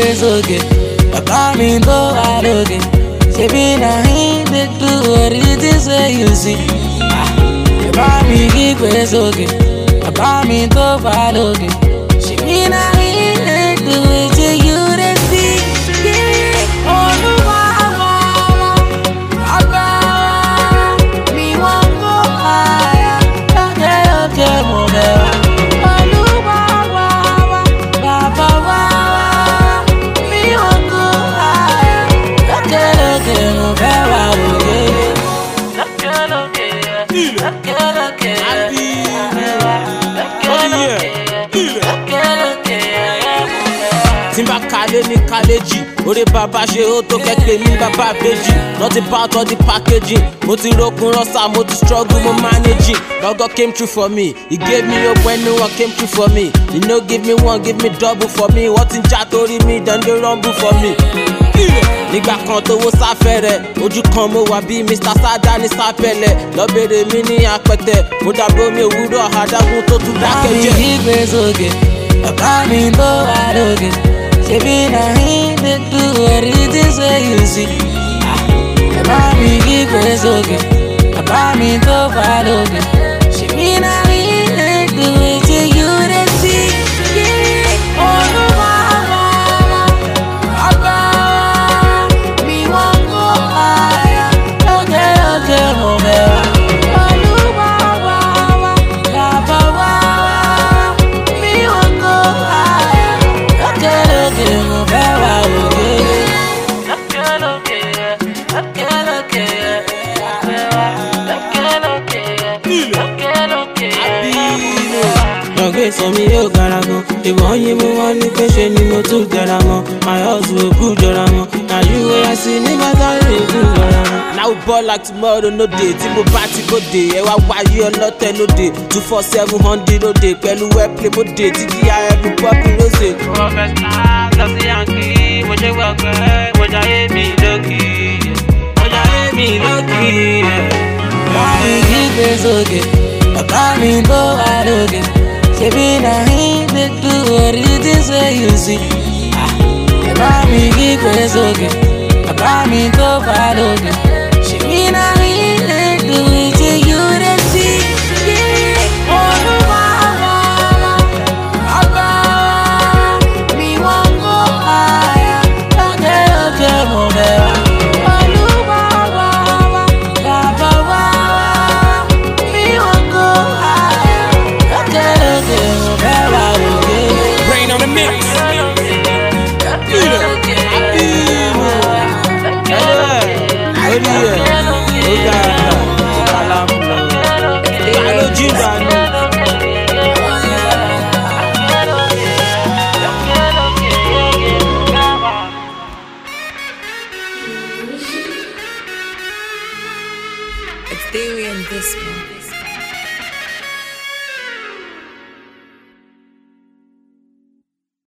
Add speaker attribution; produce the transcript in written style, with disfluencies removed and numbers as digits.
Speaker 1: kígbe sókè, bàbá mi tó wà lókè. Ṣebí na him dey do everything wey you see. Bàbá mi kígbe sókè, bàbá mi tó wà lókè. Ṣebí na him dey do wetin you dey see. Olúwa agbára mi wọ́n kó àyà lókè mo bẹ̀ wá. Olúwa bàbá wa mi wọ́n kó àyà lókè mo bẹ̀ wá òye. Lókè
Speaker 2: Timba kale ni kaleji, ore baba ṣe ó tó kẹ́kẹ́ mi baba beji. Not about all the packaging, mo ti rokun rọ́sà, mo ti struggle, mo managing. God came through for me, he gave me hope when no one came through for me. He no give me one, give me double for me. What in chat torí mi, then they rumble for me. Nígbà kan tówó sáfẹ́rẹ́, ojú kan mo wà bí Mr. Sada ní sápẹ̀lẹ̀. Lọ́bẹ̀rẹ̀ mi ní apẹ̀tẹ̀, mo dàbí omi òwúrọ̀ adágún tó tún dákẹ́ jẹ́.
Speaker 1: Bàbá mi kígbe sókè, bàbá mi tó wà lókè. Ṣebí na him dey do everything wey you see. Bàbá mi kígbe sókè, bàbá mi tó wà lókè. Ṣebí na him dey do wetin you dey see. Olúwa agbára mi wọ́n kó àyà lókè mo bẹ̀ wá. Olúwa bàbá wa mi wọ́n kó àyà lókè mo bẹ̀ wá òye. Lọ́gbẹ́ sọ mi yóò gara gan. Ìwọ̀n yín mú wọn ní pé ṣe ni mo tún tẹra mọ́. My hustle òkú jọra wọn. Na you wey I see nígbà táyé ìlú jọra wọn.
Speaker 2: Now we ball like tomorrow no day. Tí mo bá ti kóde, ẹ wá wáyé ọlọ́tẹ̀ lóde. 24700 lóde, pẹ̀lú wẹ́pìlẹ̀ mọ́dé. Títí every pọ́pì lóṣè.
Speaker 3: Wọ́n fẹ́ sá lọ sí Yankee, mo ṣe wọ́pẹ́, mo jayé mi lókì. Mo jayé mi lókì.
Speaker 1: Bàbá mi kígbe sókè, bàbá mi tó wà lókè. Ṣebí na him dey do everything wey you see. Bàbá mi kígbe sókè, bàbá mi tó wà lókè.